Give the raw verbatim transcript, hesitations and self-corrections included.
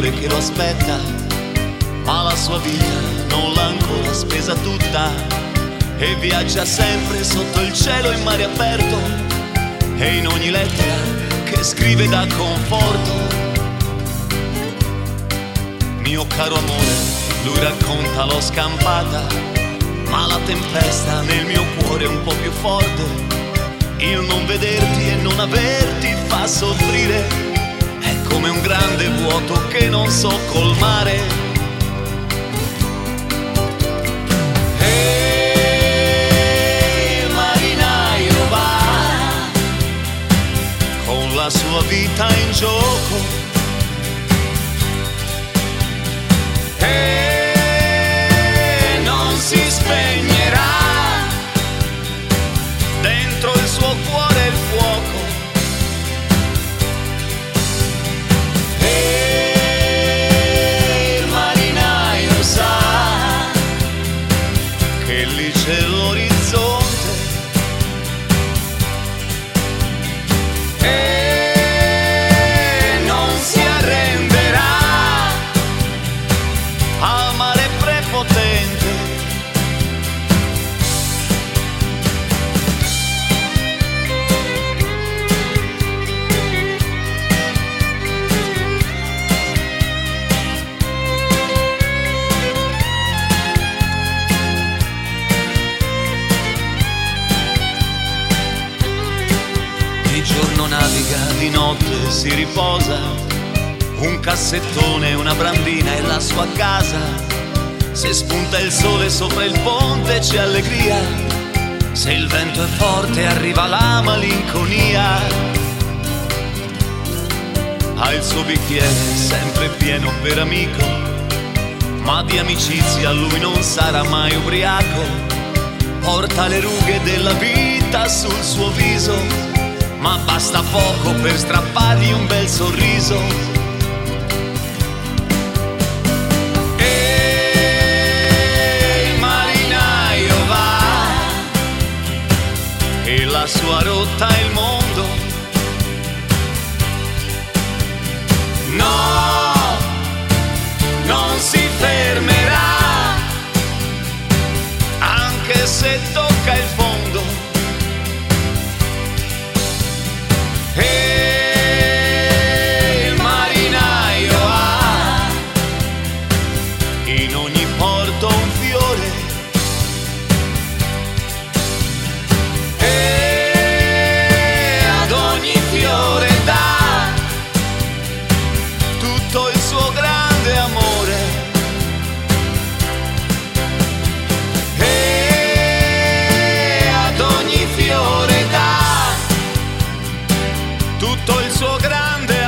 l'amore che lo aspetta, ma la sua vita non l'ha ancora spesa tutta e viaggia sempre sotto il cielo in mare aperto e in ogni lettera che scrive dà conforto. Mio caro amore, lui racconta l'ho scampata, ma la tempesta nel mio cuore è un po' più forte. Il non vederti e non averti fa soffrire, è come un grande vuoto che non so colmare. E il marinaio va con la sua vita in gioco e non si spegnerà dentro il suo cuore il fuoco. E il marinaio sa che lì c'è l'orizzonte e non si arrenderà al mare prepotente. Di giorno naviga, di notte si riposa, un cassettone, una brandina e la sua casa. Se spunta il sole sopra il ponte c'è allegria, se il vento è forte arriva la malinconia. Ha il suo bicchiere sempre pieno per amico, ma di amicizia lui non sarà mai ubriaco. Porta le rughe della vita sul suo viso, ma basta poco per strappargli un bel sorriso. E il marinaio va e la sua rotta è il mondo. No, non si fermerà, anche se tocca il fondo. E il marinaio ha in ogni porto un fiore e ad ogni fiore dà tutto il suo grande amore. E ad ogni fiore dà tutto il suo grande